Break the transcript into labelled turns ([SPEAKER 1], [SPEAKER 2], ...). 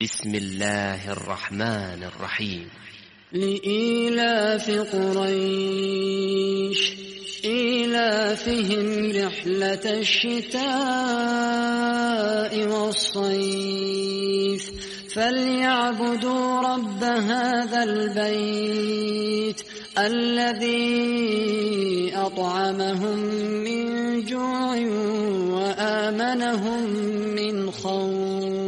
[SPEAKER 1] بسم الله الرحمن الرحيم.
[SPEAKER 2] لإيلاف قريش إيلافهم رحلة الشتاء والصيف فليعبدوا رب هذا البيت الذي أطعمهم من جوع وآمنهم من خوف.